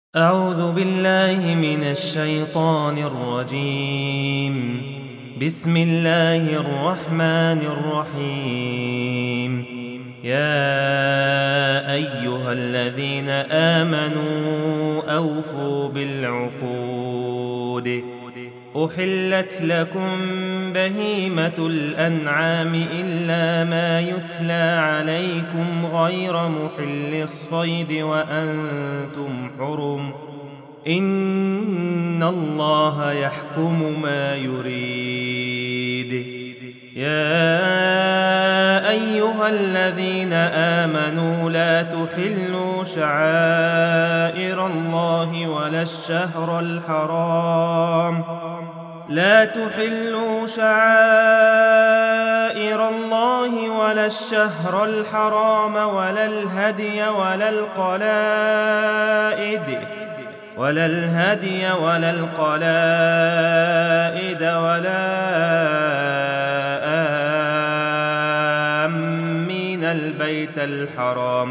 أعوذ بالله من الشيطان الرجيم. بسم الله الرحمن الرحيم. يا أيها الذين آمنوا أوفوا بالعقود. أحلت لكم بهيمة الأنعام إلا ما يتلى عليكم غير محل الصيد وأنتم حرم. إن الله يحكم ما يريد. يا أيها الذين آمنوا لا تحلوا شعائر الله ولا الشهر الحرام ولا الهدي ولا القلائد ولا آمين البيت الحرام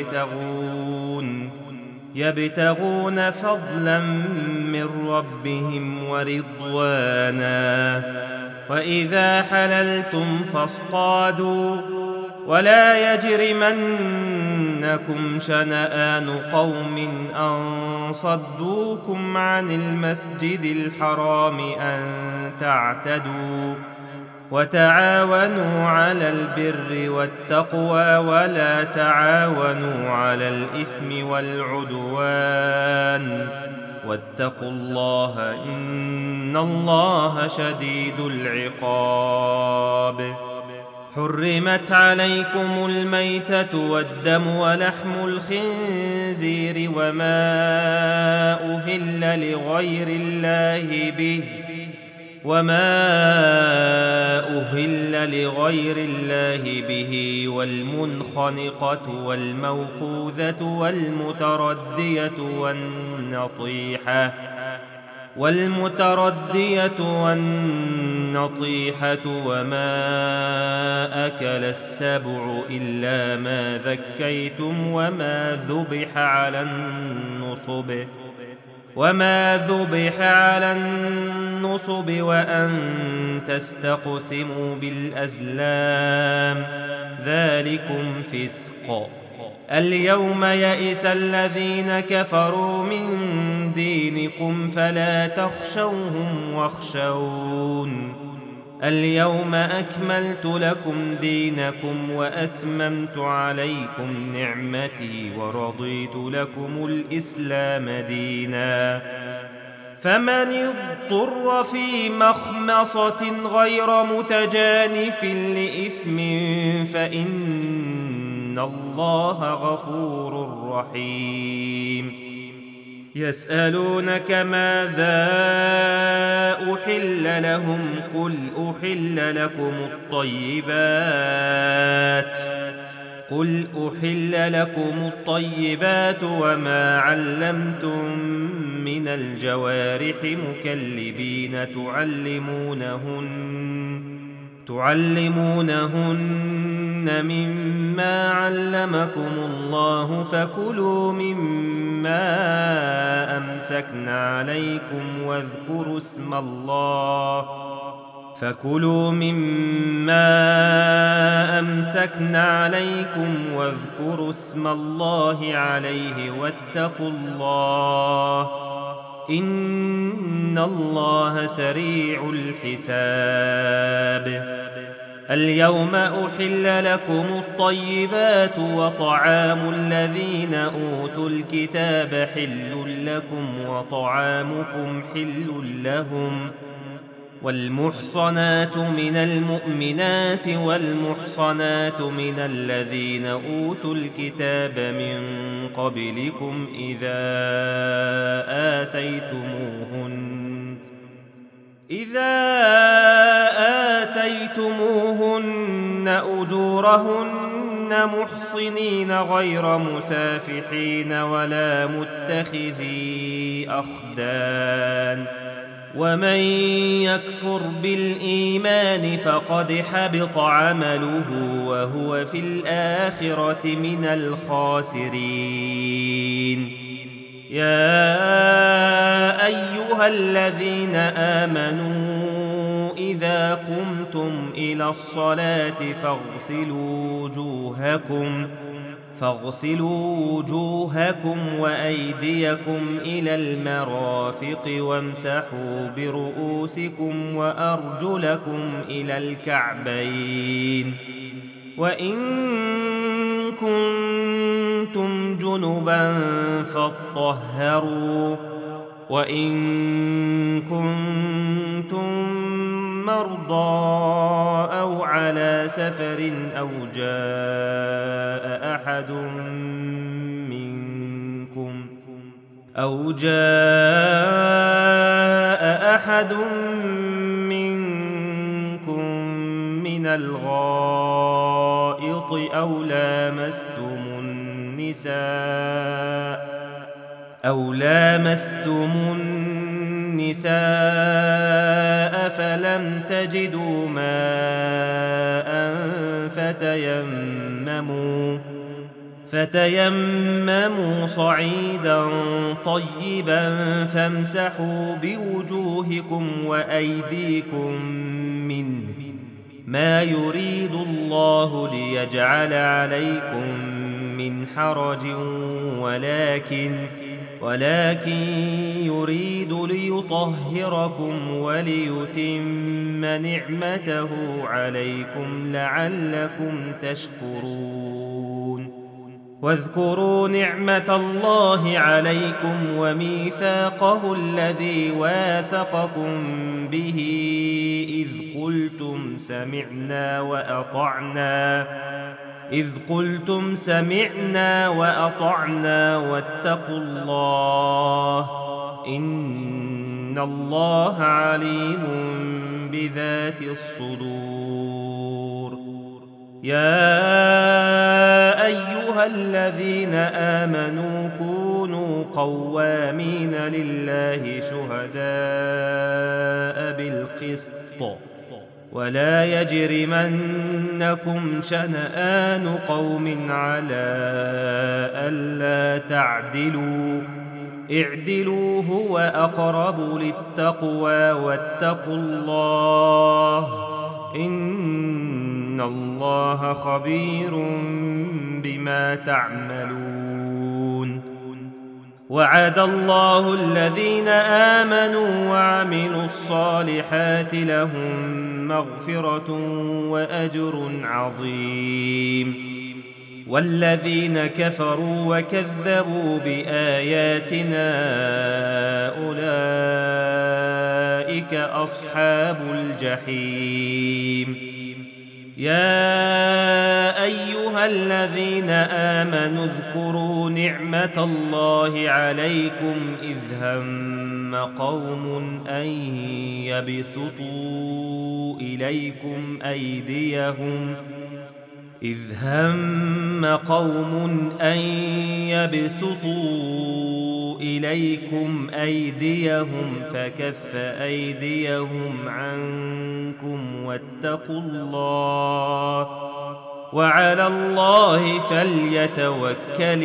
يبتغون فضلا من ربهم ورضوانا. وإذا حللتم فاصطادوا ولا يجرمنكم شنآن قوم أن صدوكم عن المسجد الحرام أن تعتدوا. وتعاونوا على البر والتقوى ولا تعاونوا على الإثم والعدوان واتقوا الله إن الله شديد العقاب. حرمت عليكم الميتة والدم ولحم الخنزير وما أهل لغير الله به والمنخنقة والموقوذة والمتردية والنطيحة وما أكل السبع إلا ما ذكيتم وما ذبح على النصب وأن تستقسموا بالأزلام ذلكم فسق. اليوم يئس الذين كفروا من دينكم فلا تخشوهم واخشون. اليوم أكملت لكم دينكم وأتممت عليكم نعمتي ورضيت لكم الإسلام دينا. فمن اضطر في مخمصة غير متجانف لإثم فإن الله غفور رحيم. يسألونك ماذا أحل لهم قل أحل لكم الطيبات وما علمتم من الجوارح مكلبين تعلمونهن مما علمكم الله فكلوا مما أمسكن عليكم واذكروا اسم الله عليه واتقوا الله إن الله سريع الحساب. اليوم أحل لكم الطيبات وطعام الذين أوتوا الكتاب حل لكم وطعامكم حل لهم. والمحصنات من المؤمنات والمحصنات من الذين أوتوا الكتاب من قبلكم إذا آتيتموهن أجورهن محصنين غير مسافحين ولا متخذي أخدان. ومن يكفر بالإيمان فقد حبط عمله وهو في الآخرة من الخاسرين. يا أيها الذين آمنوا إذا قمتم إلى الصلاة فاغسلوا وجوهكم وأيديكم إلى المرافق وامسحوا برؤوسكم وأرجلكم إلى الكعبين وإن كنتم جنبا فاطهروا وإن كنتم مرضى أو على سفر أو جاء أحد منكم من الغائط أو لامستم النساء فلم تجدوا ماء فتيمموا صعيدا طيبا فامسحوا بوجوهكم وأيديكم منه ما يريد الله ليجعل عليكم من حرج ولكن يريد ليطهركم وليتم نعمته عليكم لعلكم تشكرون واذكروا نعمة الله عليكم وميثاقه الذي واثقكم به إذ قلتم سمعنا وأطعنا واتقوا الله إن الله عليم بذات الصدور يا أيها الذين آمنوا كونوا قوامين لله شهداء بالقسط ولا يجرمنكم شنآن قوم على ألا تعدلوا اعدلوا هو أقرب للتقوى واتقوا الله إن الله خبير بما تعملون وعد الله الذين آمنوا وعملوا الصالحات لهم مغفرة وأجر عظيم والذين كفروا وكذبوا بآياتنا أولئك أصحاب الجحيم يا أيها الذين آمنوا اذكروا نعمة الله عليكم إذ هم قوم أن يبسطوا إليكم أيديهم فكف أيديهم عنكم واتقوا الله وعلى الله فليتوكل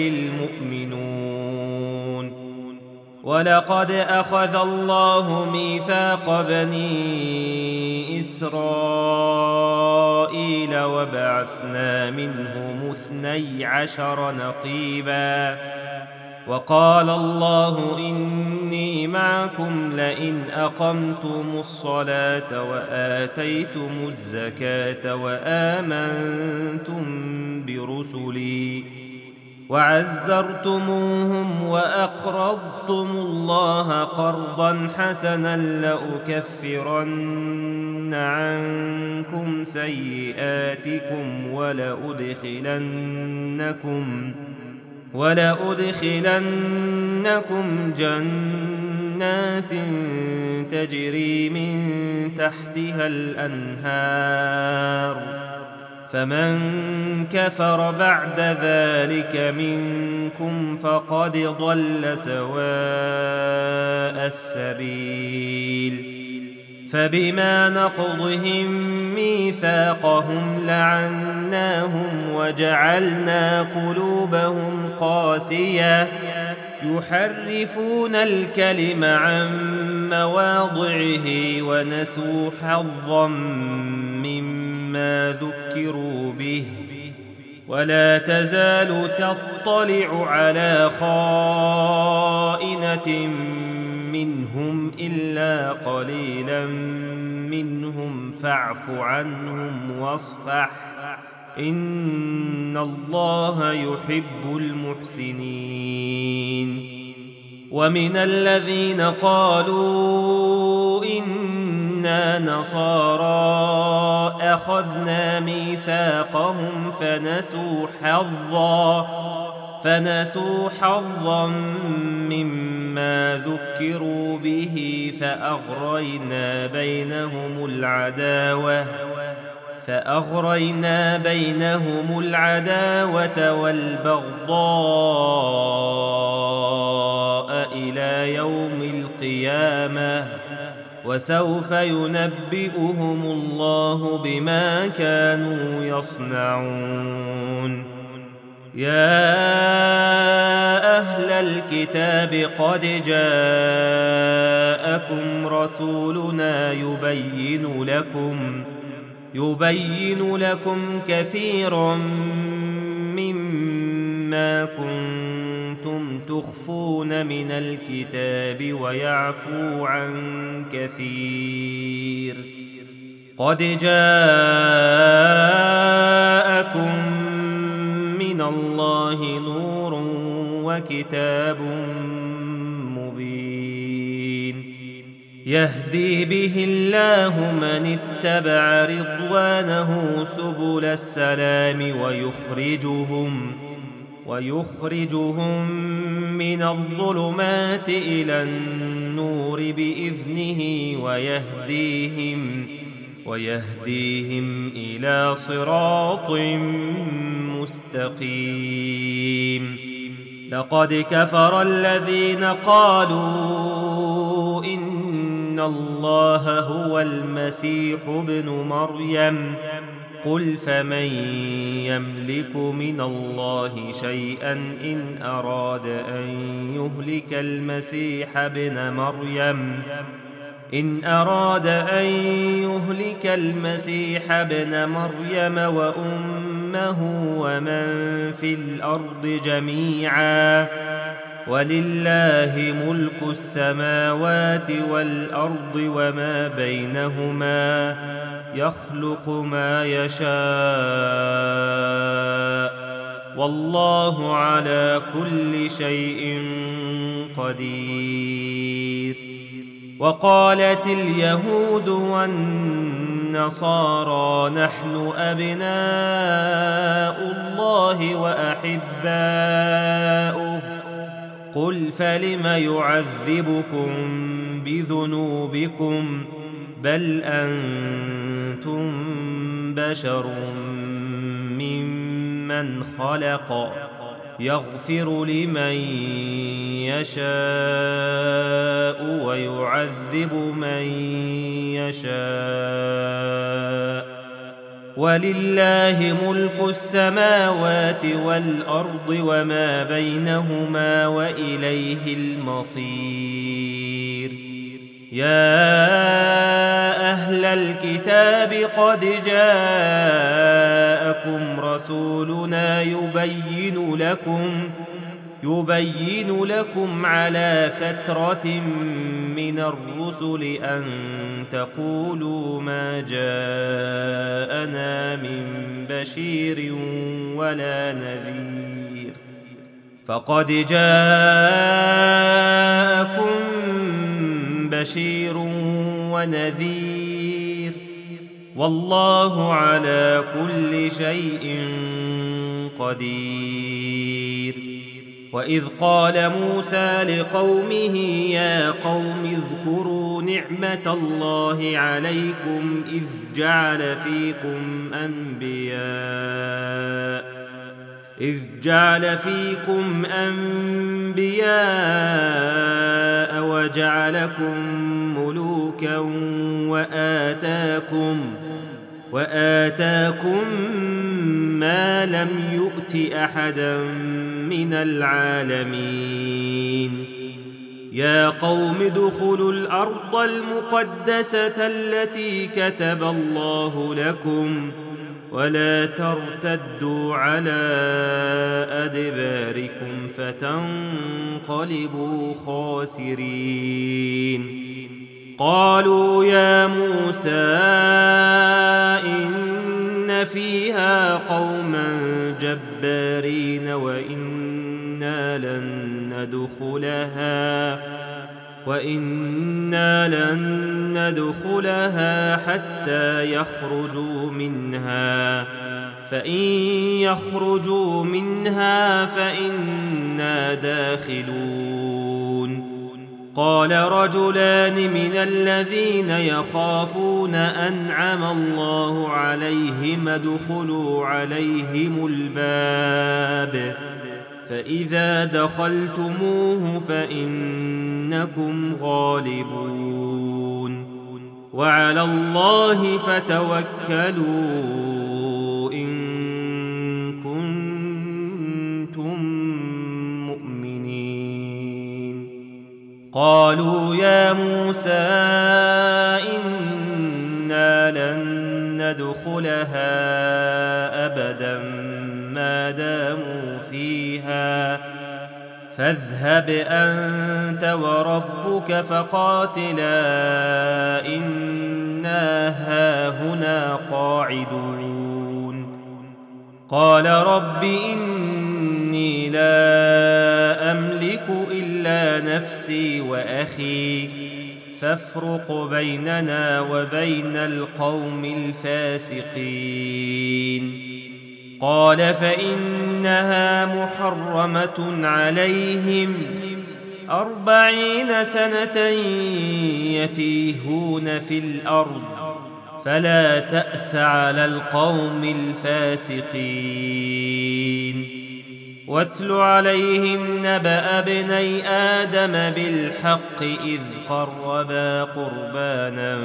المؤمنون ولقد أخذ الله ميثاق بني إسرائيل وبعثنا منهم 12 نقيبا وقال الله إني معكم لئن أقمتم الصلاة وآتيتم الزكاة وآمنتم برسلي وعزرتموهم وأقرضتم الله قرضا حسنا لأكفرن عنكم سيئاتكم ولأدخلنكم جنات تجري من تحتها الأنهار فمن كفر بعد ذلك منكم فقد ضل سواء السبيل فبما نقضهم ميثاقهم لعناهم وجعلنا قلوبهم قاسية يحرفون الكلم عن مواضعه ونسوا حظا مما ذكروا به ولا تزال تطلع على خائنة منهم إلا قليلا منهم فاعف عنهم واصفح إن الله يحب المحسنين. ومن الذين قالوا إنا نصارى أخذنا ميثاقهم فنسوا حظا مما ذكروا به فأغرينا بينهم العداوة والبغضاء إلى يوم القيامة وسوف ينبئهم الله بما كانوا يصنعون. يا أهل الكتاب قد جاءكم رسولنا يبين لكم كثيرا مما كنتم تخفون من الكتاب ويعفو عن كثير. قد جاءكم من الله نور وكتاب مبين يهدي به الله من اتبع رضوانه سبل السلام ويخرجهم من الظلمات إلى النور بإذنه ويهديهم إلى صراط مستقيم. لقد كفر الذين قالوا إن الله هو المسيح ابن مريم قل فمن يملك من الله شيئا إن أراد أن يهلك المسيح ابن مريم وأمه ومن في الأرض جميعا ولله ملك السماوات والأرض وما بينهما يخلق ما يشاء والله على كل شيء قدير. وقالت اليهود والنصارى نحن أبناء الله وأحباؤه قل فلم يعذبكم بذنوبكم بل أنتم بشر ممن خلق يغفر لمن يشاء ويعذب من يشاء ولله ملك السماوات والأرض وما بينهما وإليه المصير. يا أهل الكتاب قد جاءكم رسولنا يبين لكم على فترة من الرسل أن تقولوا ما جاءنا من بشير ولا نذير فقد جاءكم بشير ونذير والله على كل شيء قدير. وإذ قال موسى لقومه يا قوم اذكروا نعمة الله عليكم إذ جعل فيكم أنبياء وجعلكم ملوكا وآتاكم ما لم يؤت أحدا من العالمين يا قوم ادخلوا الأرض المقدسة التي كتب الله لكم ولا ترتدوا على أدباركم فتنقلبوا خاسرين قالوا يا موسى إن فيها قوما جبارين وإنا لن ندخلها حتى يخرجوا منها فإن يخرجوا منها فإنا داخلون قال رجلان من الذين يخافون أنعم الله عليهم ادخلوا عليهم الباب فإذا دخلتموه فإنكم غالبون وعلى الله فتوكلوا إن كنتم مؤمنين قالوا يا موسى إنا لن ندخلها أبدا ما داموا فيها فاذهب أنت وربك فقاتلا إنا هاهنا قاعدون قال رب إني لا أملك إلا نفسي وأخي فافرق بيننا وبين القوم الفاسقين قال فإنها محرمة عليهم 40 سنة يتيهون في الأرض فلا تأس على القوم الفاسقين واتل عليهم نبأ ابني آدم بالحق إذ قربا قربانا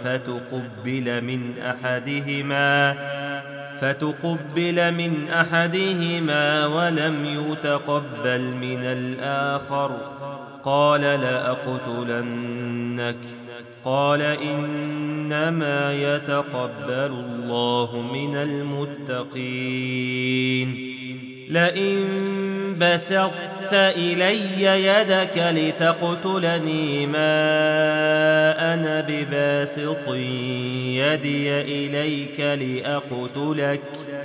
فتقبل من أحدهما ولم يتقبل من الآخر قال لأقتلنك قال إنما يتقبل الله من المتقين لئن بسطت إلي يدك لتقتلني ما أنا بباسط يدي إليك لأقتلك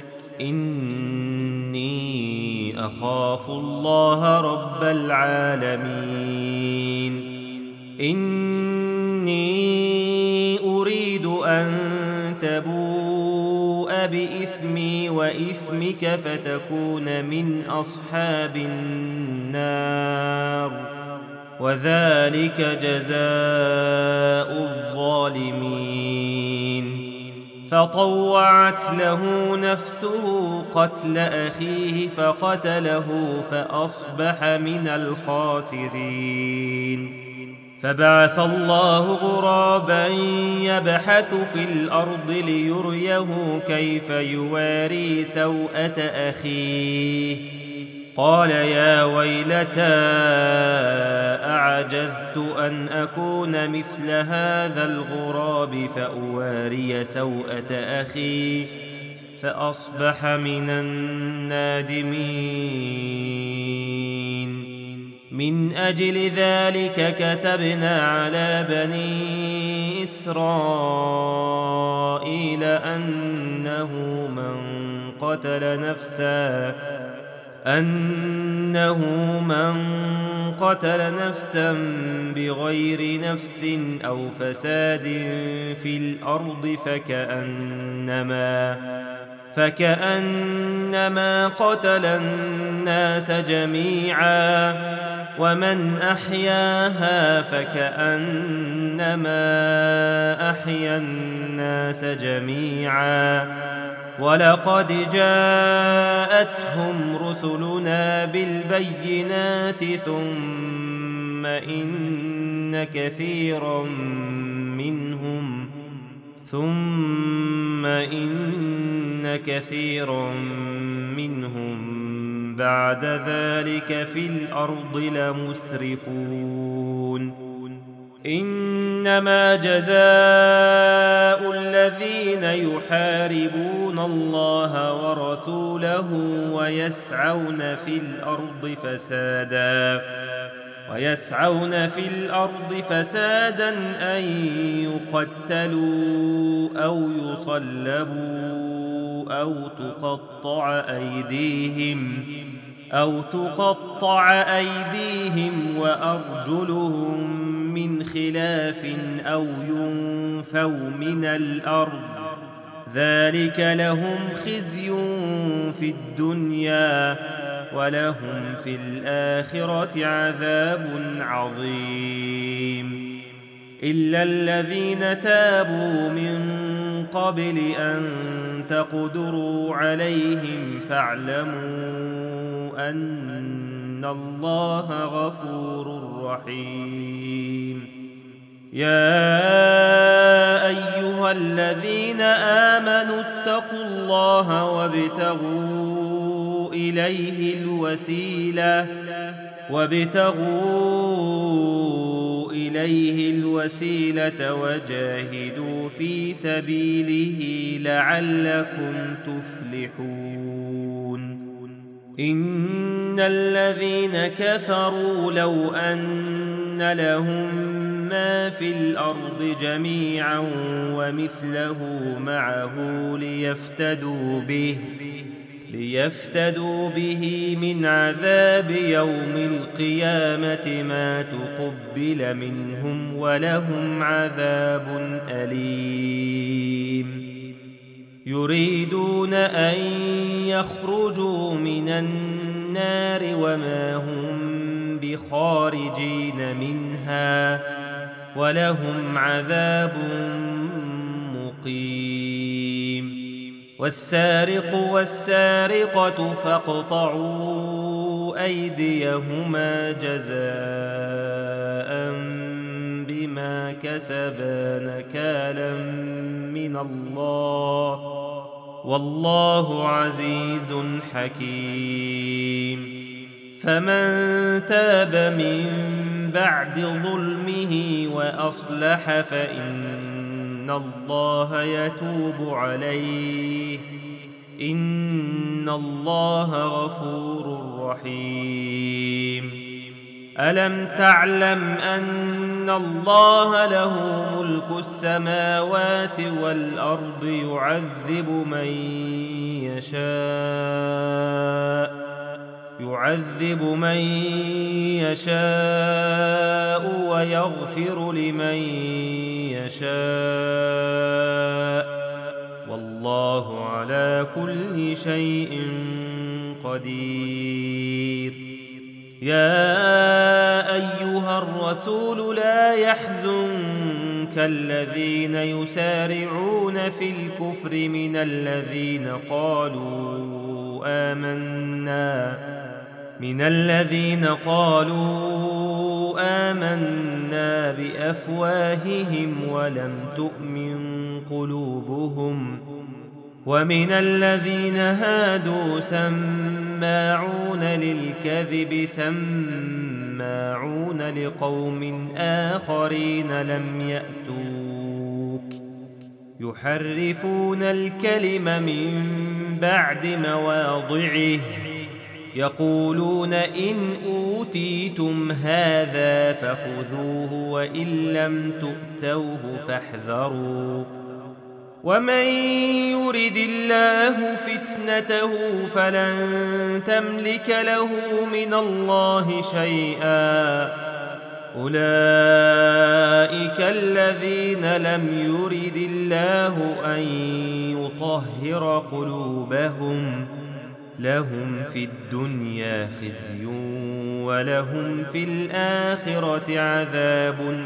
إني أخاف الله رب العالمين إني أريد أن تبوء بإثمي وإثمك فتكون من أصحاب النار وذلك جزاء الظالمين فطوعت له نفسه قتل أخيه فقتله فأصبح من الخاسرين فبعث الله غرابا يبحث في الأرض ليريه كيف يواري سوءة أخيه قال يا ويلتى أعجزت أن أكون مثل هذا الغراب فأواري سوءة أخي فأصبح من النادمين من أجل ذلك كتبنا على بني إسرائيل أنه من قتل نفسا بغير نفس أو فساد في الأرض فكأنما قتل الناس جميعا ومن أحياها فكأنما أحيا الناس جميعا ولقد جاءتهم رسلنا بالبينات ثم إن كثيرا منهم بعد ذلك في الأرض لمسرفون إنما جزاء الذين يحاربون الله ورسوله ويسعون في الأرض فسادا أن يقتلوا أو يصلبوا أو تقطع أيديهم وأرجلهم من خلاف أو ينفوا من الأرض ذلك لهم خزي في الدنيا ولهم في الآخرة عذاب عظيم إلا الذين تابوا من قبل أن تقدروا عليهم فاعلموا أن الله غفور رحيم يا أيها الذين آمنوا اتقوا الله وابتغوا إليه الوسيلة وجاهدوا في سبيله لعلكم تفلحون إن الذين كفروا لو أن لهم ما في الأرض جميعا ومثله معه ليفتدوا به من عذاب يوم القيامة ما تقبل منهم ولهم عذاب أليم يريدون أن يخرجوا من النار وما هم بخارجين منها ولهم عذاب مقيم والسارق والسارقة فاقطعوا أيديهما جزاء بما كسبا نكالا من الله والله عزيز حكيم فمن تاب من بعد ظلمه وأصلح فإن الله يتوب عليه إن الله غفور رحيم ألم تعلم أن الله له ملك السماوات والأرض يعذب من يشاء ويغفر لمن يشاء والله على كل شيء قدير يا أيها الرسول لا يحزنك الذين يسارعون في الكفر من الذين قالوا آمنا بأفواههم ولم تؤمن قلوبهم ومن الذين هادوا سماعون للكذب سماعون لقوم آخرين لم يأتوك يحرفون الكلم من بعد مواضعه يقولون إن أوتيتم هذا فخذوه وإن لم تؤتوه فاحذروا ومن يرد الله فتنته فلن تملك له من الله شيئا أولئك الذين لم يرد الله أن يطهر قلوبهم لهم في الدنيا خزي ولهم في الآخرة عذاب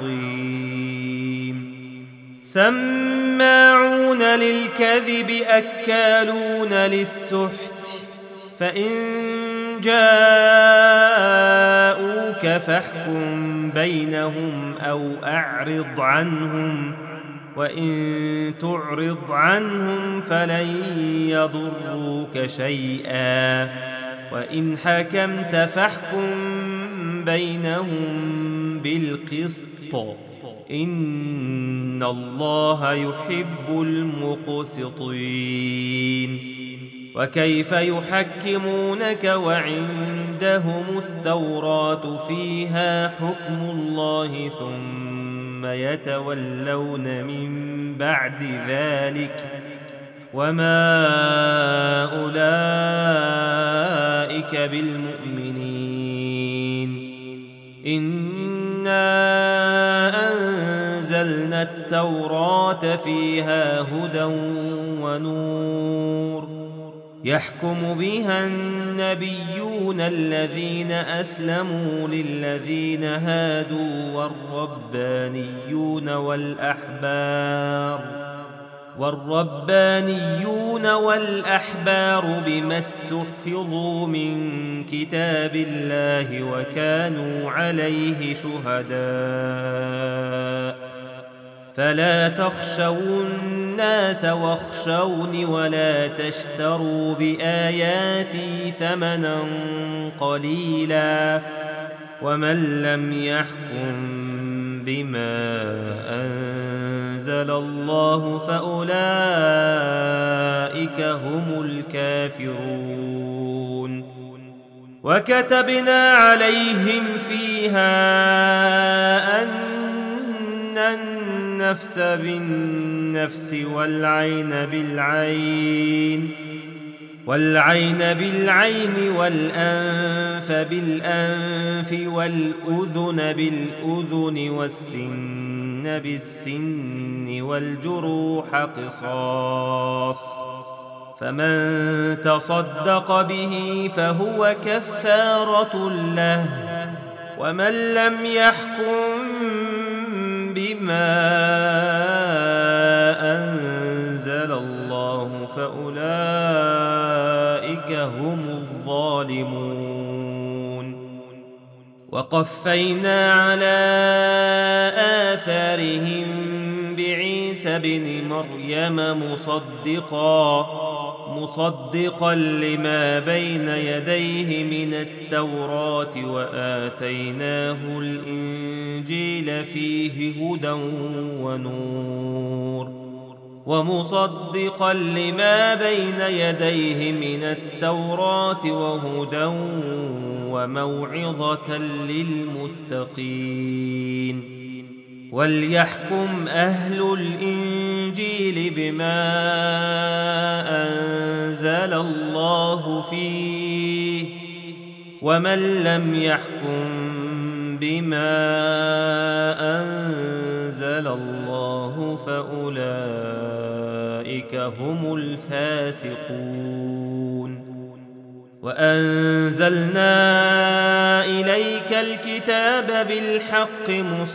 عظيم سماعون للكذب أكالون للسحت فإن جاءوك فاحكم بينهم أو أعرض عنهم وإن تعرض عنهم فلن يضروك شيئا وإن حكمت فاحكم بينهم بالقسط إن الله يحب المقسطين. وكيف يحكمونك وعندهم التوراة فيها حكم الله ثم يتولون من بعد ذلك وما أولئك بالمؤمنين. إنا أنزلنا التوراة فيها هدى ونور يحكم بها النبيون الذين أسلموا للذين هادوا والربانيون والأحبار بما استحفظوا من كتاب الله وكانوا عليه شهداء. فلا تخشوا الناس واخشوني ولا تشتروا بآياتي ثمنا قليلا ومن لم يحكم بما أنزل الله فأولئك هم الكافرون. وكتبنا عليهم فيها أن النفس بالنفس والعين بالعين والأنف بالأنف والأذن بالأذن والسن بالسن والجروح قصاص فمن تصدق به فهو كفارة له ومن لم يحكم بما أنزل الله فأولئك هم الظالمون. وقفينا على آثارهم بعيسى بن مريم مصدقا لما بين يديه من التوراة وآتيناه الإنجيل فيه هدى ونور ومصدقا لما بين يديه من التوراة وهدى وموعظة للمتقين. وليحكم أهل الإنجيل بما أنزل الله فيه ومن لم يحكم بما أنزل الله فأولئك هم الفاسقون. وأنزلنا إليك الكتاب بالحق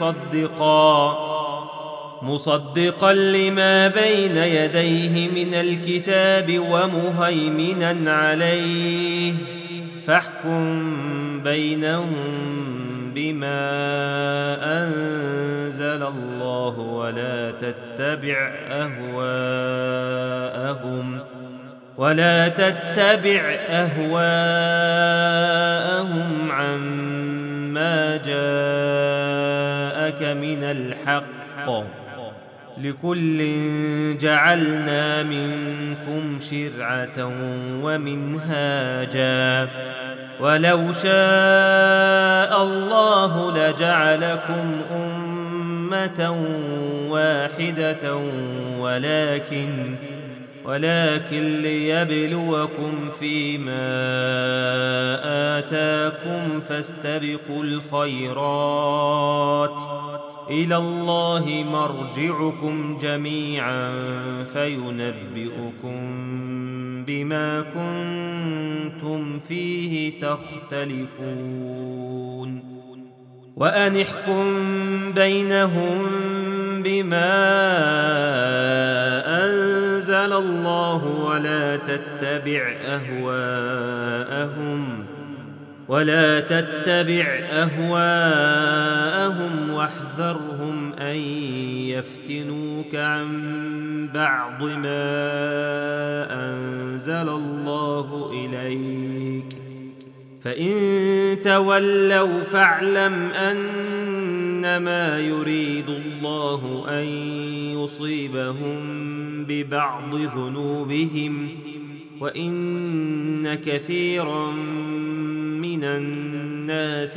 مصدقا لما بين يديه من الكتاب ومهيمنا عليه فاحكم بينهم بما أنزل الله ولا تتبع أهواءهم عما جاءك من الحق لكل جعلنا منكم شرعة ومنهاجا ولو شاء الله لجعلكم أمة واحدة ولكن ليبلوكم فيما آتاكم فاستبقوا الخيرات إلى الله مرجعكم جميعا فينبئكم بما كنتم فيه تختلفون. وأن احكم بينهم بما أنزل الله ولا تتبع أهواءهم واحذرهم أن يفتنوك عن بعض ما أنزل الله إليك فإن تولوا فاعلم أنما يريد الله أن يصيبهم ببعض ذنوبهم وإن كثيرا من الناس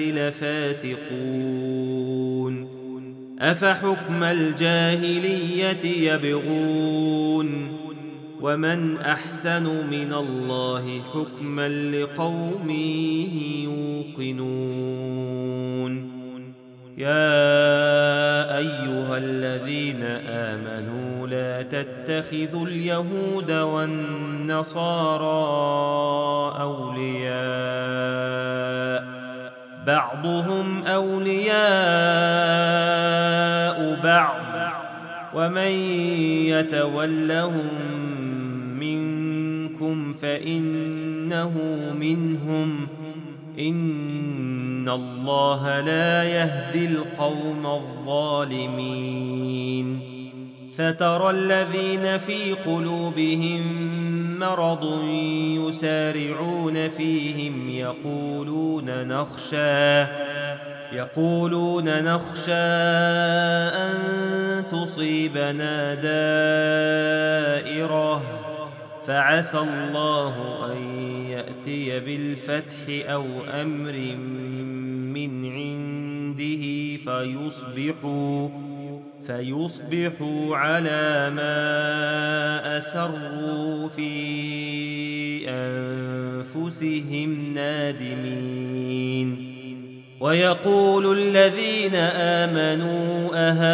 لفاسقون. أفحكم الجاهلية يبغون ومن أحسن من الله حكما لقوم يوقنون. يا أيها الذين آمنوا لا تتخذوا اليهود والنصارى أولياء بعضهم أولياء بعض ومن يتولهم منكم فإنه منهم إن الله لا يهدي القوم الظالمين. فترى الذين في قلوبهم مرض يسارعون فيهم يقولون نخشى أن تصيبنا دائرة فعسى الله أن يأتي بالفتح أو أمر من عنده فيصبحوا على ما أسروا في أنفسهم نادمين. ويقول الذين آمنوا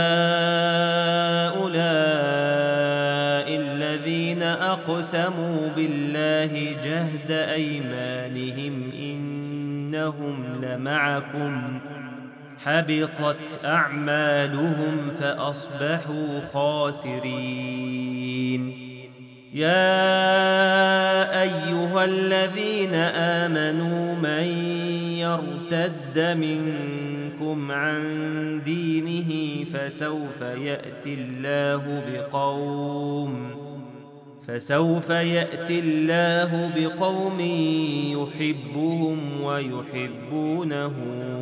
أهؤلاء الذين أقسموا بالله جهد أيمانهم إنهم لمعكم حبطت أعمالهم فأصبحوا خاسرين. يا أيها الذين آمنوا من يرتد منكم عن دينه فسوف يأتي الله بقوم يحبهم ويحبونه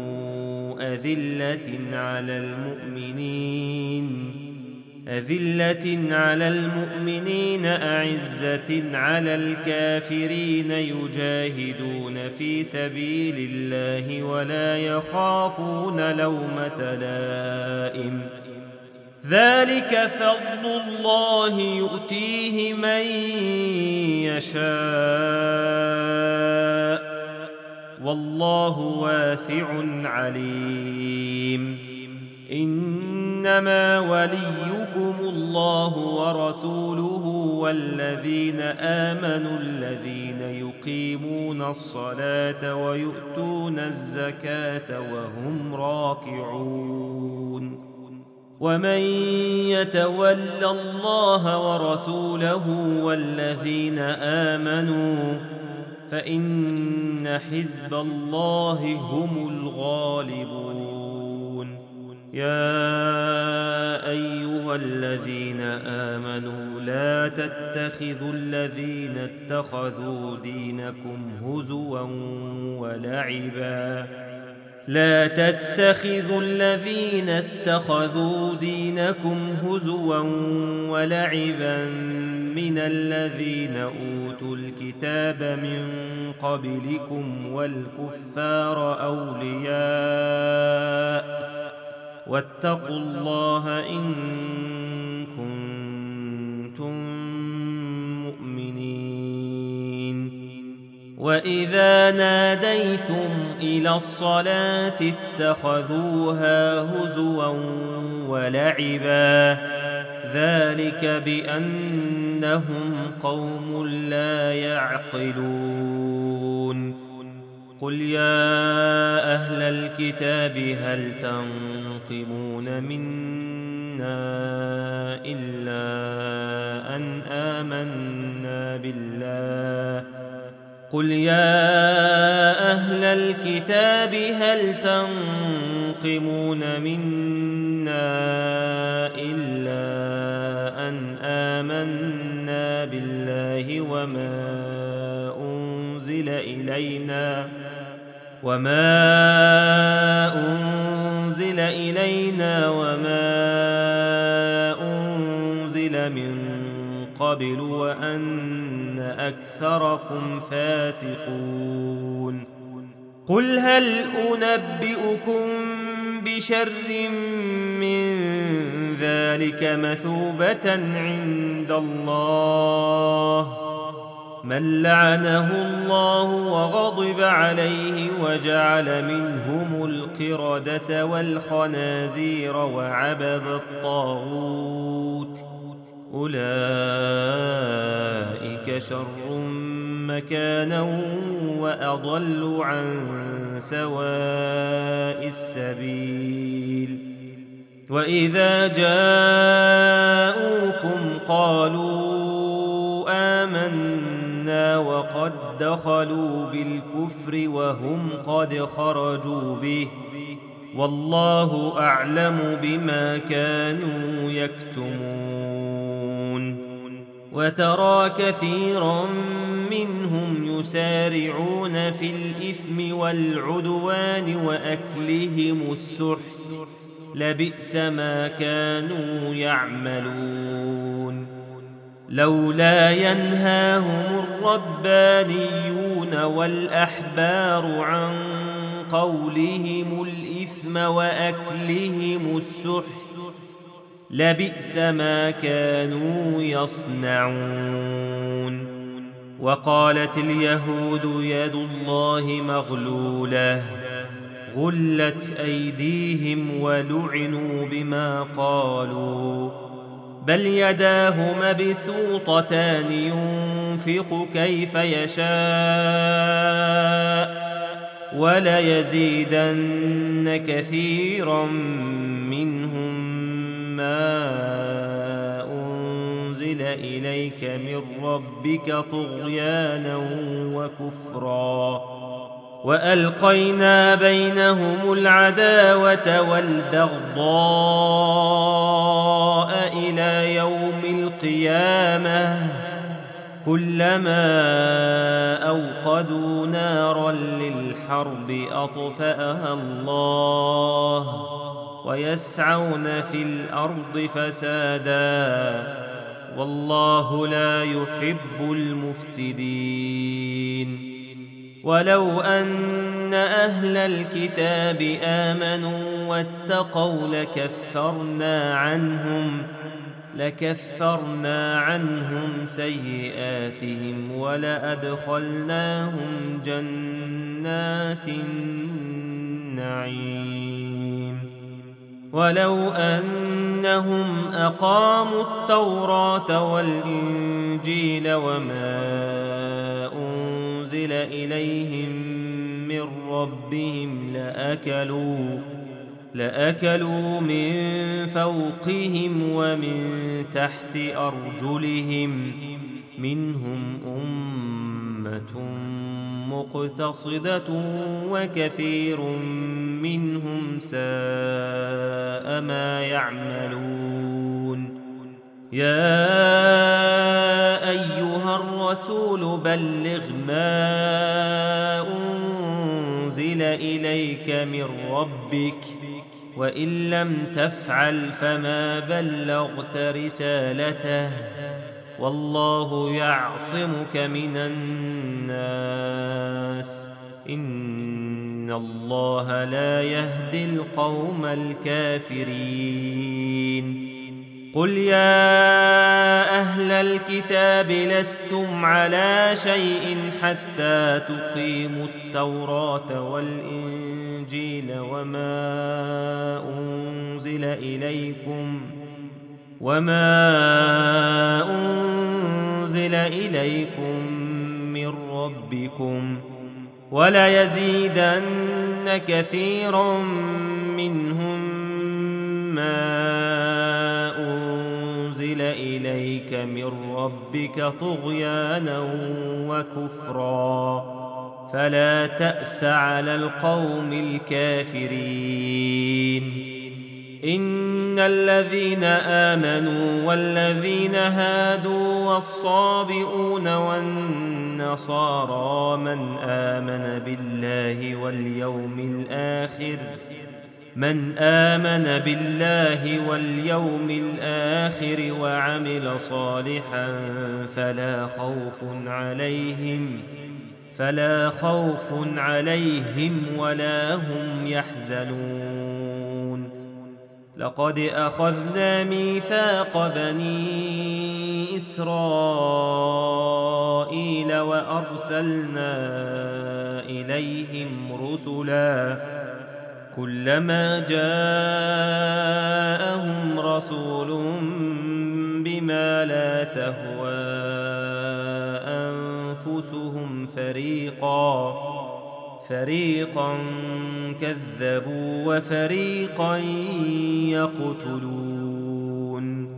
أذلة على المؤمنين أعزة على الكافرين يجاهدون في سبيل الله ولا يخافون لومة لائم. ذلك فضل الله يؤتيه من يشاء والله واسع عليم. إنما وليكم الله ورسوله والذين آمنوا الذين يقيمون الصلاة ويؤتون الزكاة وهم راكعون. ومن يتول الله ورسوله والذين آمنوا فإن حزب الله هم الغالبون. يا أيها الذين آمنوا لا تتخذوا الذين اتخذوا دينكم هزوا ولعبا من الذين أوتوا الكتاب من قبلكم والكفار أولياء واتقوا الله إن كنتم مؤمنين. وإذا ناديتم إلى الصلاة اتخذوها هزوا ولعبا ذلك بأنهم قوم لا يعقلون. قل يا أهل الكتاب هل تنقمون منا إلا أن آمنا بالله وما أنزل إلينا وما أنزل إلينا وما أنزل من قبل وأن أكثركم فاسقون قل هل أنبئكم بشر من ذلك مثوبة عند الله من لعنه الله وغضب عليه وجعل منهم القردة والخنازير وعبد الطاغوت أولئك شر مكانا وأضل عن سواء السبيل وإذا جاءوكم قالوا آمنا وقد دخلوا بالكفر وهم قد خرجوا به والله أعلم بما كانوا يكتمون وترى كثيرا منهم يسارعون في الإثم والعدوان وأكلهم السحت لبئس ما كانوا يعملون لولا ينهاهم الربانيون والأحبار عن قولهم الإثم وأكلهم السحت لبئس ما كانوا يصنعون وقالت اليهود يد الله مغلولة غلت أيديهم ولعنوا بما قالوا بل يداه مبسوطتان ينفق كيف يشاء وليزيدن كثيرا منهم ما أنزل إليك من ربك طغيانا وكفرا وألقينا بينهم العداوة والبغضاء إلى يوم القيامة كلما أوقدوا نارا للحرب أطفأها الله ويسعون في الأرض فسادا والله لا يحب المفسدين ولو أن أهل الكتاب آمنوا واتقوا لكفرنا عنهم سيئاتهم ولأدخلناهم جنات النعيم ولو أنهم أقاموا التوراة والإنجيل وما أنزل إليهم من ربهم لأكلوا من فوقهم ومن تحت أرجلهم منهم أمة مقتصدة وكثير منهم ساء ما يعملون يا أيها الرسول بلغ ما أنزل إليك من ربك وإن لم تفعل فما بلغت رسالته والله يعصمك من الناس إن الله لا يهدي القوم الكافرين قل يا أهل الكتاب لستم على شيء حتى تقيموا التوراة والإنجيل وما أنزل إليكم من ربكم وليزيدن كثيرا منهم ما أنزل إليك من ربك طغيانا وكفرا فلا تأس على القوم الكافرين إن الذين آمنوا والذين هادوا والصابئون والنصارى من آمن بالله واليوم الآخر وعمل صالحا فلا خوف عليهم ولا هم يحزنون. لقد أخذنا ميثاق بني إسرائيل وأرسلنا إليهم رسلا كلما جاءهم رسول بما لا تهوى أنفسهم فريقا كذبوا وفريقا يقتلون.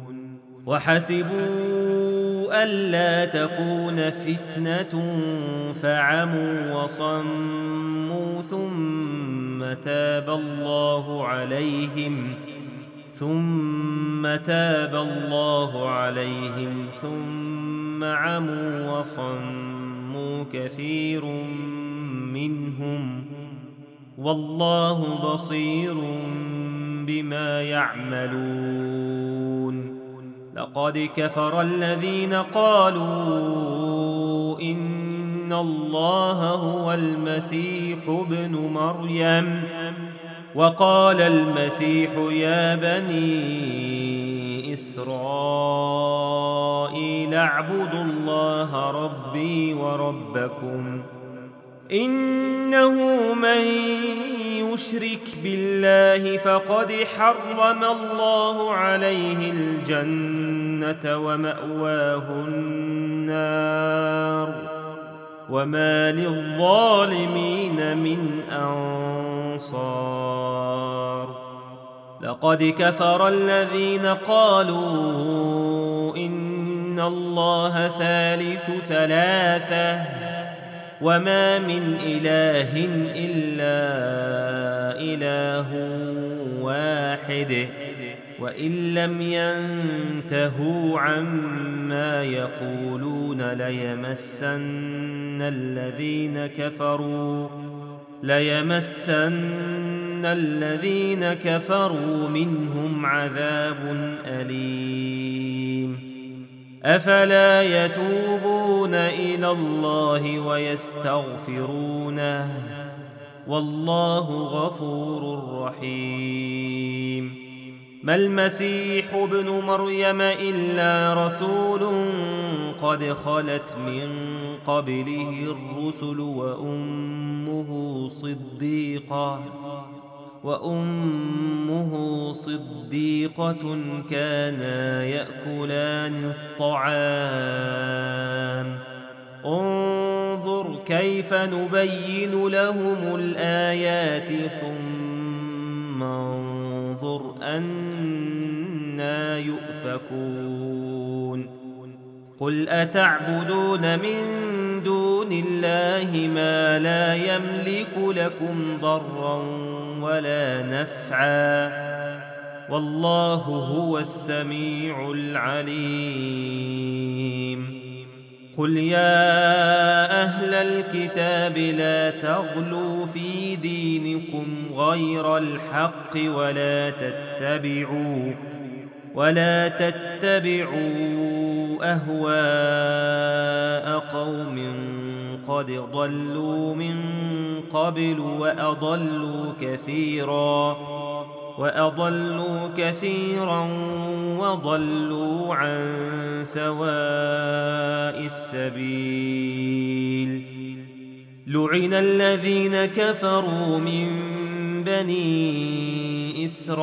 وحسبوا ألا تكون فتنة فعموا وصموا ثم تاب الله عليهم ثم عموا وصموا كثير منهم والله بصير بما يعملون. لقد كفر الذين قالوا إن الله هو المسيح ابن مريم وقال المسيح يا بني إسرائيل اعبدوا الله ربي وربكم إنه من يشرك بالله فقد حرم الله عليه الجنة ومأواه النار وما للظالمين من أنصار. لقد كفر الذين قالوا إن الله ثالث ثلاثة وما من إله إلا إله واحد وإن لم ينتهوا عما يقولون ليمسن الذين كفروا منهم عذاب أليم. أفلا يتوبون إلى الله ويستغفرونه والله غفور رحيم. ما المسيح ابن مريم إلا رسول قد خلت من قبله الرسل وأمه صديقة كانا يأكلان الطعام انظر كيف نبين لهم الآيات ثم انظر أنى يؤفكون. قل أتعبدون من دون الله ما لا يملك لكم ضرا ولا نفعا والله هو السميع العليم. قل يا أهل الكتاب لا تغلوا في دينكم غير الحق ولا تتبعوا أهواء قوم قد ضلوا من قبل وأضلوا كثيرا وضلوا عن سواء السبيل. لعن الذين كفروا من بني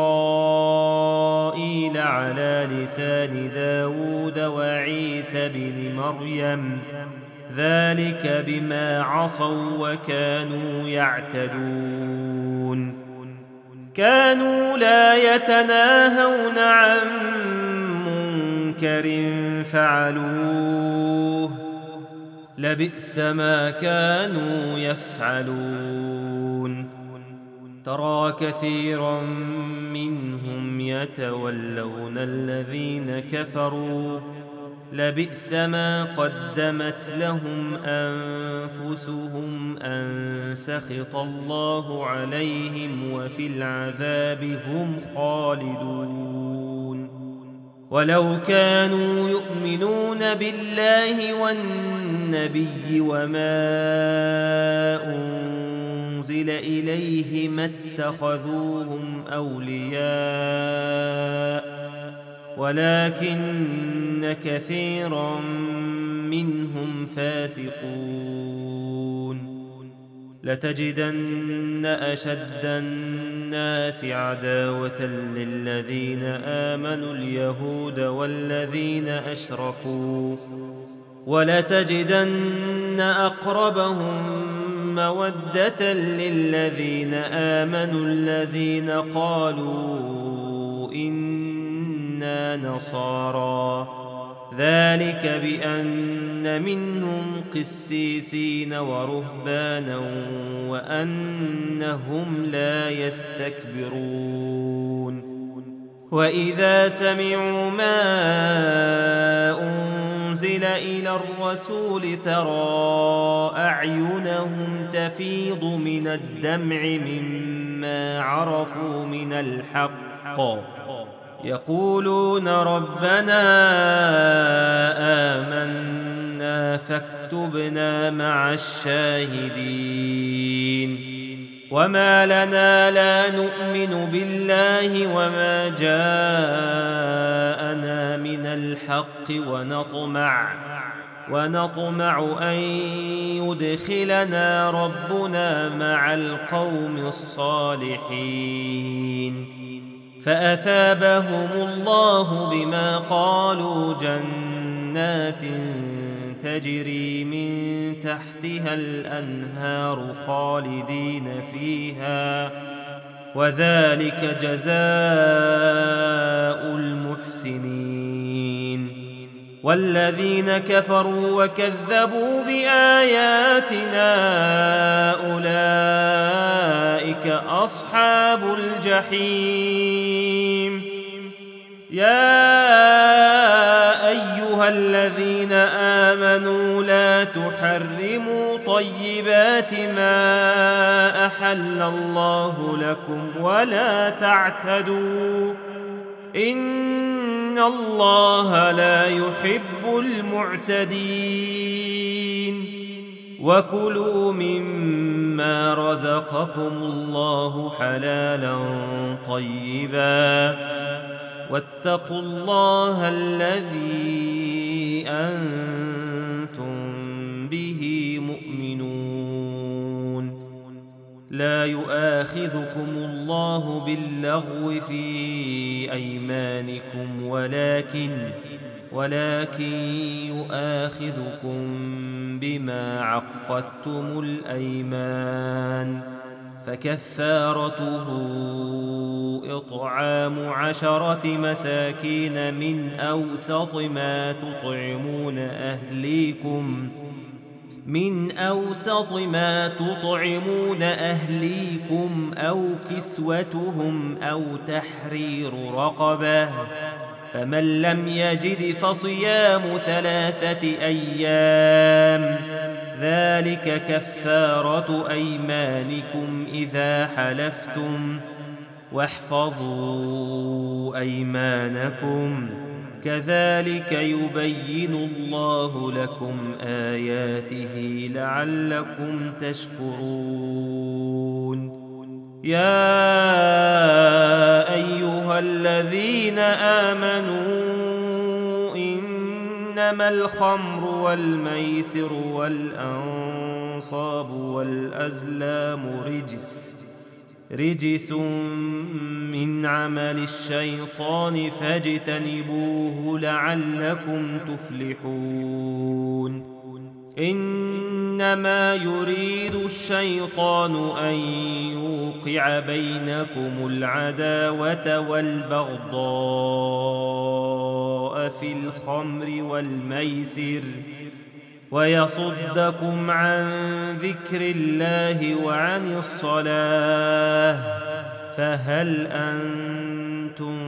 إسرائيل على لسان داود وعيسى بن مريم ذلك بما عصوا وكانوا يعتدون. كانوا لا يتناهون عن منكر فعلوه لبئس ما كانوا يفعلون. ترى كثيرا منهم يتولون الذين كفروا لبئس ما قدمت لهم أنفسهم أن سخط الله عليهم وفي العذاب هم خالدون. ولو كانوا يؤمنون بالله والنبي وما أنزل إليه ما اتخذوهم أولياء ولكن كثيرا منهم فاسقون. لتجدن أشد الناس عداوة للذين آمنوا اليهود والذين أشركوا ولتجدن أقربهم مودة للذين آمنوا الذين قالوا إنا نصارى ذلك بأن منهم قسيسين ورهبانا وأنهم لا يستكبرون. وإذا سمعوا ما أنزل إلى الرسول ترى أعينهم تفيض من الدمع مما عرفوا من الحق يقولون ربنا آمنا فاكتبنا مع الشاهدين. وما لنا لا نؤمن بالله وما جاءنا من الحق ونطمع أن يدخلنا ربنا مع القوم الصالحين. فأثابهم الله بما قالوا جنات تجري من تحتها الأنهار خالدين فيها وذلك جزاء المحسنين. والذين كفروا وكذبوا بآياتنا أولئك أصحاب الجحيم. يا أيها الذين آمنوا لا تحرموا طيبات ما أحل الله لكم ولا تعتدوا إن الله لا يحب المعتدين. وكلوا مما رزقكم الله حلالا طيبا واتقوا الله الذي أنتم به مؤمنون. لا يؤاخذكم الله باللغو في أيمانكم ولكن يؤاخذكم بما عقدتم الأيمان. فكفارته إطعام 10 مساكين من أوسط ما تطعمون أهليكم أو كسوتهم أو تحرير رقبة. فمن لم يجد فصيام 3 أيام ذلك كفارة أيمانكم إذا حلفتم واحفظوا أيمانكم كذلك يبين الله لكم آياته لعلكم تشكرون. يا أيها الذين آمنوا إنما الخمر والميسر والأنصاب والأزلام رجس من عمل الشيطان فاجتنبوه لعلكم تفلحون. إنما يريد الشيطان أن يوقع بينكم العداوة والبغضاء في الخمر والميسر ويصدكم عن ذكر الله وعن الصلاة فهل أنتم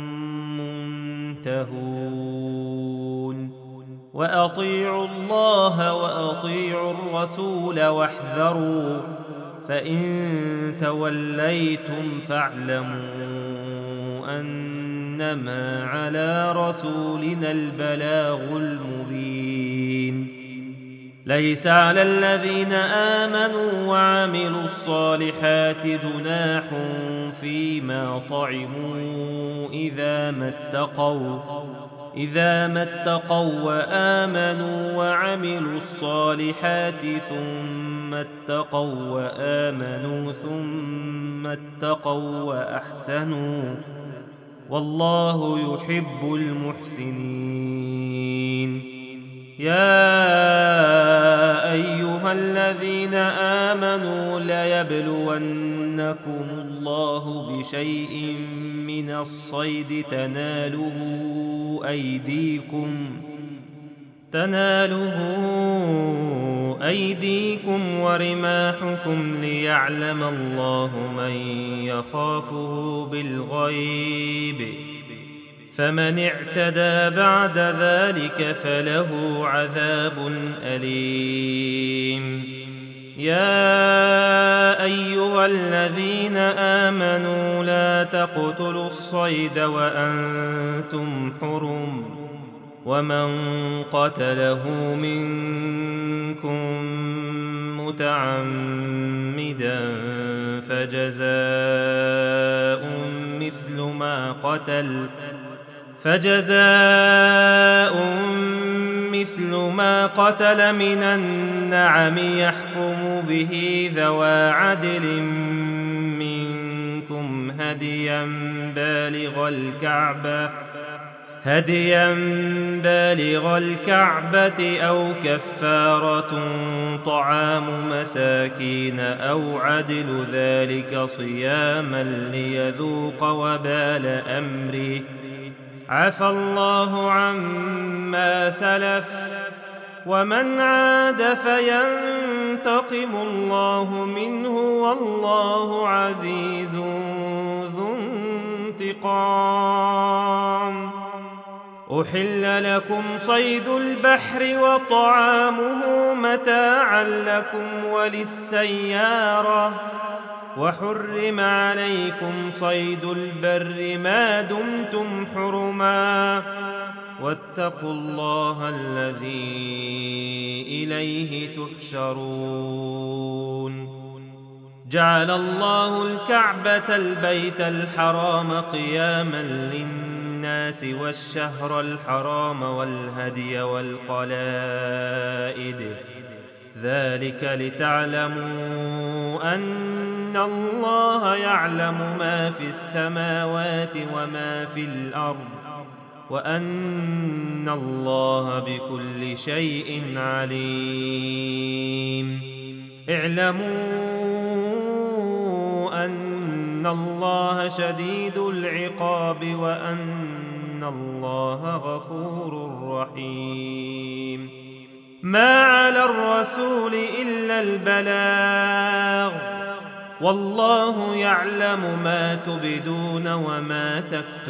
منتهون وأطيعوا الله وأطيعوا الرسول واحذروا فإن توليتم فاعلموا أنما على رسولنا البلاغ المبين ليس على الذين آمنوا وعملوا الصالحات جناح فيما طعموا إذا ما اتقوا وآمنوا وعملوا الصالحات ثم اتقوا وآمنوا ثم اتقوا وأحسنوا والله يحب المحسنين يا أيها الذين آمنوا ليبلونكم الله بشيء من الصيد تناله أيديكم ورماحكم ليعلم الله من يخافه بالغيب فمن اعتدى بعد ذلك فله عذاب أليم يا أيها الذين آمنوا لا تقتلوا الصيد وأنتم حرم ومن قتله منكم متعمدا فجزاء مثل ما قتل من النعم يحكم به ذوى عدل منكم هديا بالغ الكعبة أو كفارة طعام مساكين أو عدل ذلك صياما ليذوق وبال أمره عفى الله عما سلف ومن عاد فينتقم الله منه والله عزيز ذو انتقام أحل لكم صيد البحر وطعامه متاعا لكم وللسيارة وحرم عليكم صيد البر ما دمتم حرما واتقوا الله الذي إليه تحشرون جعل الله الكعبة البيت الحرام قياما للناس والشهر الحرام والهدي والقلائد ذلك لتعلموا أن الله يعلم ما في السماوات وما في الأرض وأن الله بكل شيء عليم اعلموا أن الله شديد العقاب وأن الله غفور رحيم ما على الرسول إلا البلاغ والله يعلم ما تبدون وما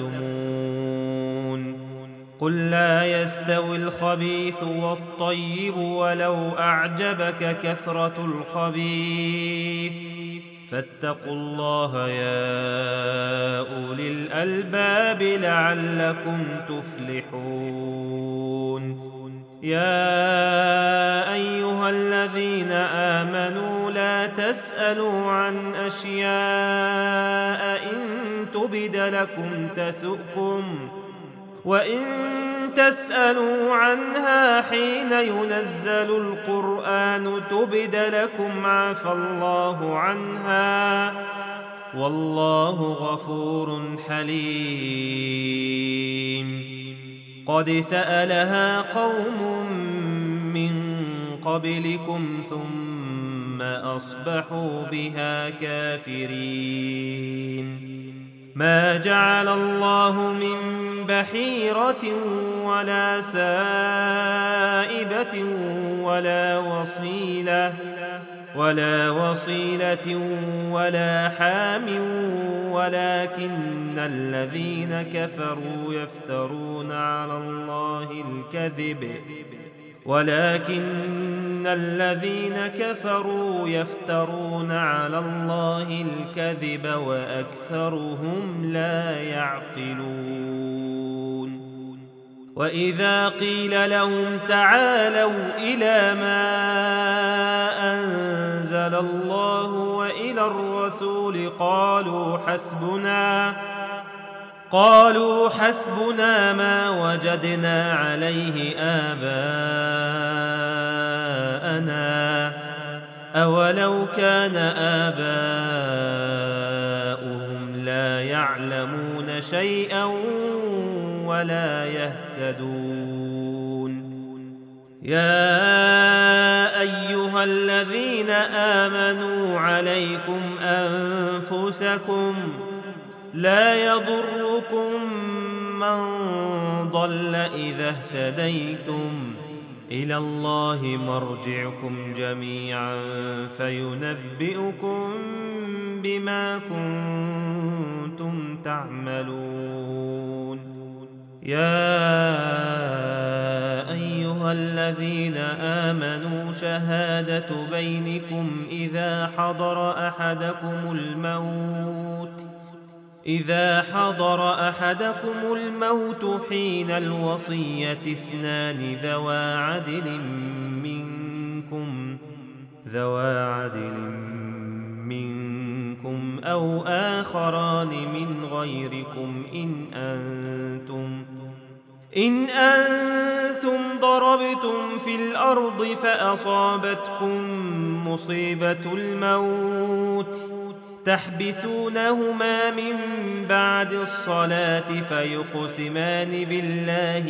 تكتمون قل لا يستوي الخبيث والطيب ولو أعجبك كثرة الخبيث فاتقوا الله يا أولي الألباب لعلكم تفلحون يا أيها الذين آمنوا لا تسألوا عن أشياء إن تبد لكم تسؤكم وإن تسألوا عنها حين ينزل القرآن تبد لكم عفى الله عنها والله غفور حليم قد سألها قوم من قبلكم ثم أصبحوا بها كافرين ما جعل الله من بحيرة ولا سائبة ولا وصيلة ولا حام ولكن الذين كفروا يفترون على الله الكذب وأكثرهم لا يعقلون. وإذا قيل لهم تعالوا إلى ما أنزل الله وإلى الرسول قالوا حسبنا ما وجدنا عليه آباءنا أولو كان آباؤهم لا يعلمون شيئا ولا يهتدون. يا أيها الذين آمنوا عليكم أنفسكم لا يضركم من ضل إذا اهتديتم إلى الله مرجعكم جميعا فينبئكم بما كنتم تعملون. يا أيها الذين آمنوا شهادة بينكم إذا حضر أحدكم الموت حين الوصية اثنان ذوا عدل منكم أو آخران من غيركم إن أنتم ضربتم في الأرض فأصابتكم مصيبة الموت تحبسونهما من بعد الصلاة فيقسمان بالله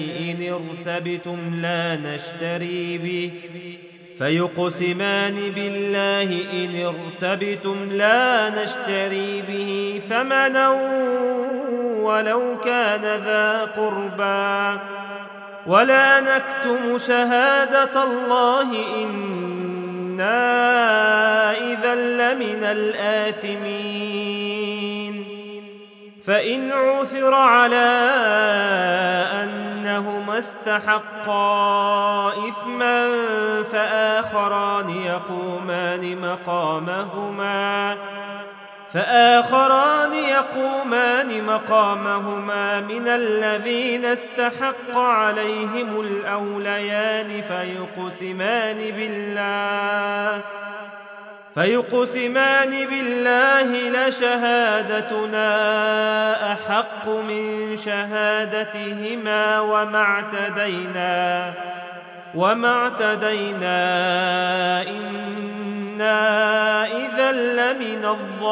إن ارتبتم لا نشتري به ثمنا ولو كان ذا قربى ولا نكتم شهادة الله إنا إذا لمن الآثمين. فإن عثر على أنهما استحقا إثما فآخران يقومان مقامهما من الذين استحق عليهم الأوليان فيقسمان بالله لشهادتنا أحق من شهادتهما وما اعتدينا إنا إذا لمن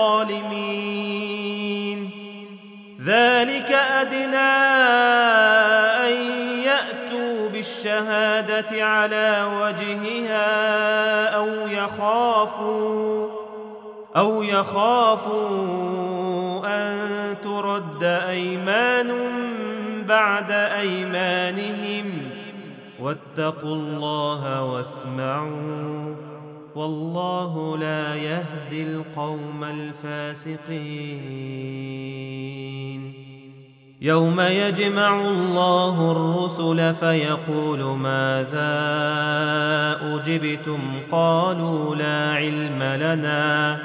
الظالمين. ذلك أدنى أن يأتوا بالشهادة على وجهها أو يخافوا أن ترد أيمان بعد أيمانهم واتقوا الله واسمعوا والله لا يهدي القوم الفاسقين. يوم يجمع الله الرسل فيقول ماذا أجبتم قالوا لا علم لنا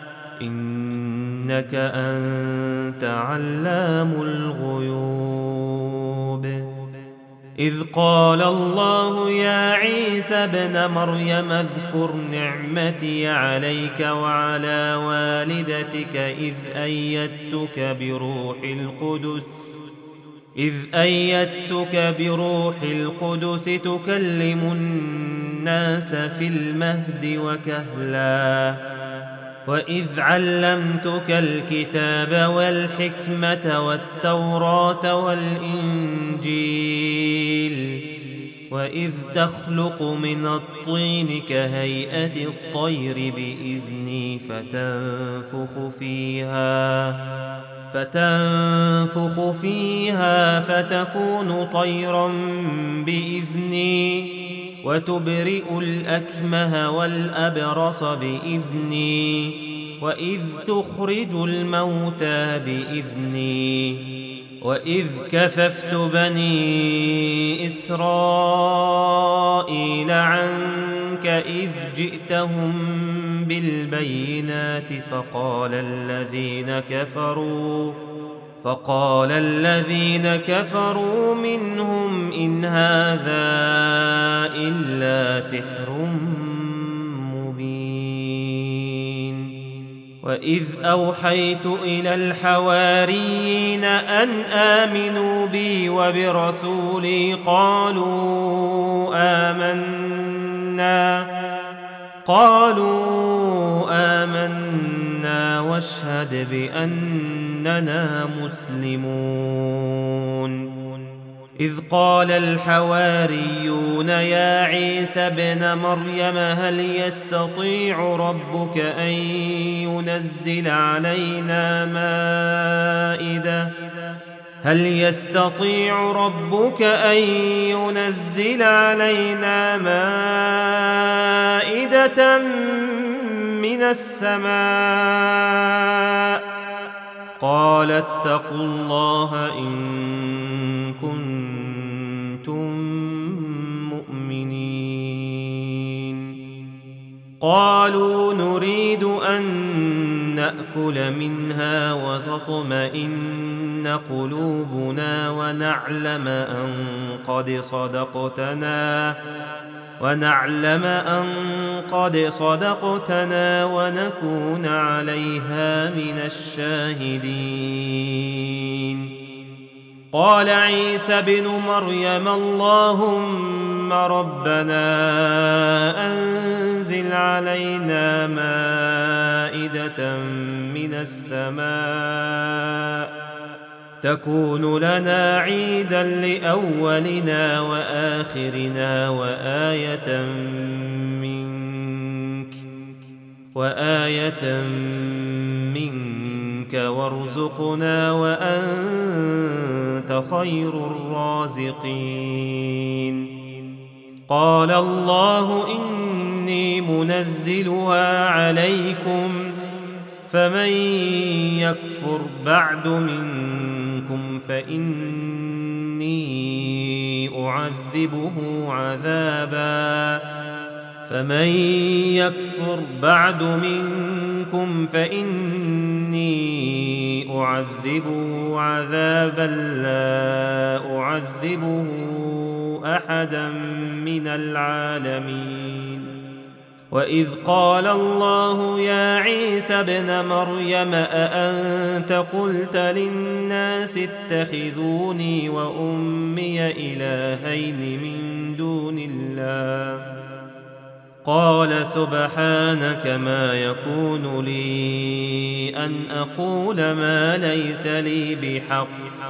إنك أنت علام الغيوب. إذ قال الله يا عيسى ابن مريم اذكر نعمتي عليك وعلى والدتك إذ أيدتك بروح القدس تكلم الناس في المهد وكهلا وإذ علمتك الكتاب والحكمة والتوراة والإنجيل وإذ تخلق من الطين كهيئة الطير بإذني فتنفخ فيها فتكون طيرا بإذني وتبرئ الأكمه والأبرص بإذني وإذ تخرج الموتى بإذني وإذ كففت بني إسرائيل عنك إذ جئتهم بالبينات فقال الذين كفروا منهم إن هذا إلا سحر مبين. وإذ أوحيت إلى الحواريين أن آمنوا بي وبرسولي قالوا آمنا واشهد بأننا مسلمون. إذ قال الحواريون يا عيسى ابن مريم هل يستطيع ربك أن ينزل علينا مائدة من السماء؟ قال اتقوا الله إن كنتم مؤمنين. قالوا نريد أن نأكل منها وتطمئن قلوبنا ونعلم أن قد صدقتنا ونكون عليها من الشاهدين. قال عيسى ابن مريم اللهم ربنا أنزل علينا مائدة من السماء تكون لنا عيدا لأولنا وآخرنا وآية منك وارزقنا وأنت خير الرازقين. قال الله إني منزلها عليكم فمن يكفر بعد منكم فإني أعذبه عذابا لا أعذبه أحدا من العالمين. وإذ قال الله يا عيسى ابن مريم أأنت قلت للناس اتخذوني وأمي إلهين من دون الله؟ قال سبحانك ما يكون لي أن أقول ما ليس لي بحق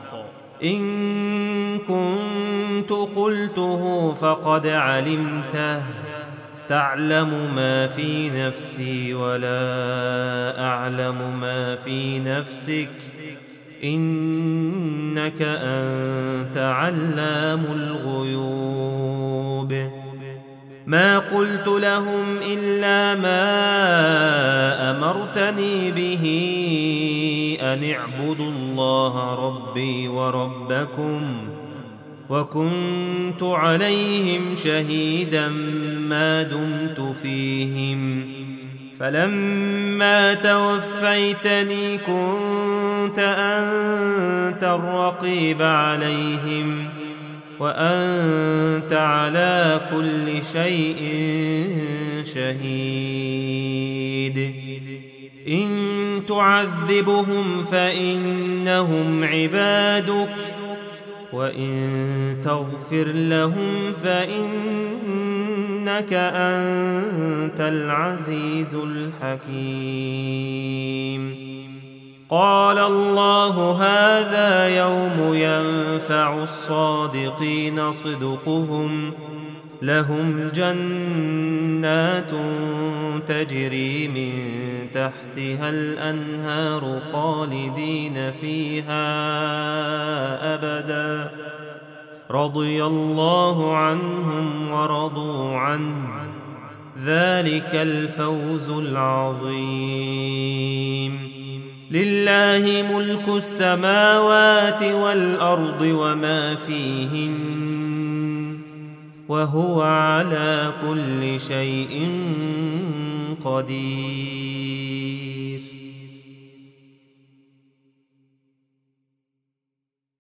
إن كنت قلته فقد علمته تعلم ما في نفسي ولا أعلم ما في نفسك إنك أنت علام الغيوب. ما قلت لهم إلا ما أمرتني به أن اعبدوا الله ربي وربكم وكنت عليهم شهيدا ما دمت فيهم فلما توفيتني كنت أنت الرقيب عليهم وأنت على كل شيء شهيد. إن تعذبهم فإنهم عبادك وإن تغفر لهم فإنك أنت العزيز الحكيم. قال الله هذا يوم ينفع الصادقين صدقهم لهم جنات تجري من تحتها الأنهار خالدين فيها أبدا رضي الله عنهم ورضوا عنه ذلك الفوز العظيم لله ملك السماوات والأرض وما فيهن وهو على كل شيء قدير